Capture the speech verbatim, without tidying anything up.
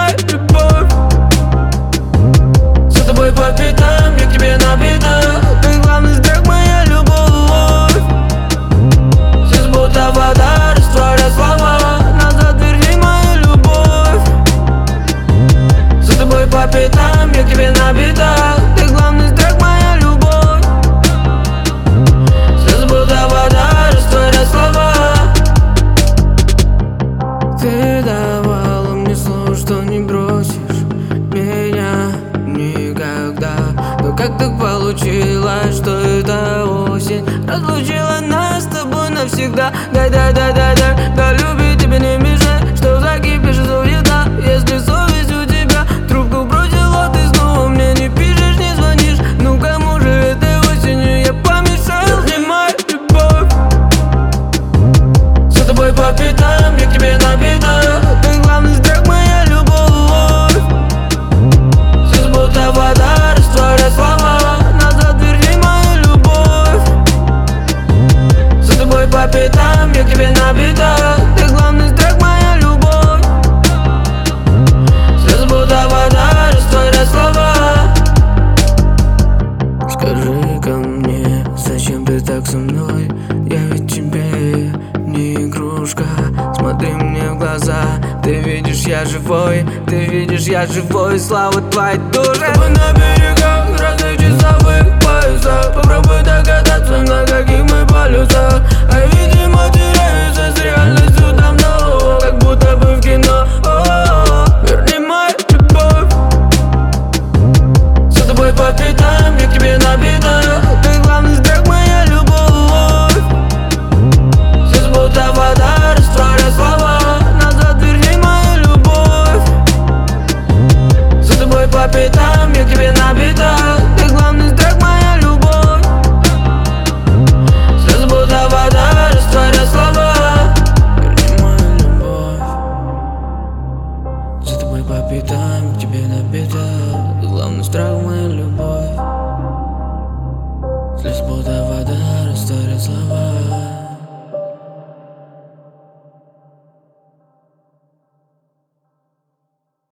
моя любовь. За тобой по пятам, я к тебе на бедах. Ты главный страх, моя любовь. Здесь будто вода, растворя слова. Назад верни мою любовь. За тобой по пятам, я к тебе на бедах. Ты главный страх, моя любовь. Здесь будто вода, растворя слова. Ты давала мне слово, что не бросишь меня никогда. Но как так получилось, что эта осень разлучила нас с тобой навсегда? Дай-дай-дай-дай-дай, да любить тебя не мешай. Что закипишь из уезда, если совесть у тебя? Трубку бросила, ты снова мне не пишешь, не звонишь. Ну кому же этой осенью я помешал? Верни мою любовь. За тобой по пятам, я к тебе на бедах. Ты главный страх, моя любовь. Здесь будто вода, растворя слова. Назад верни мою любовь. За тобой по пятам, я к тебе на бедах. Ты главный страх, моя любовь. Здесь будто вода, растворя слова. Скажи-ка мне, зачем ты так со мной? Я ведь тебе не игрушка. Смотри мне в глаза, ты видишь, я живой. Ты видишь, я живой, слава твоей душе. Мы на берегах разных часовых поясах. Попробуй догадаться, на каких мы полюсах. А видимо теряешься с реальностью давно, как будто бы в кино. О-о-о. Верни мою любовь. За тобой по пятам, я к тебе на бедах. Ты главный страх, моя любовь. Здесь будто вода, растворя слова. Назад верни мою любовь. За тобой по пятам, я к тебе на бедах. Ты главный страх, моя любовь. Здесь будто вода, растворя слова. Верни мою любовь. За тобой по пятам, к тебе на бедах.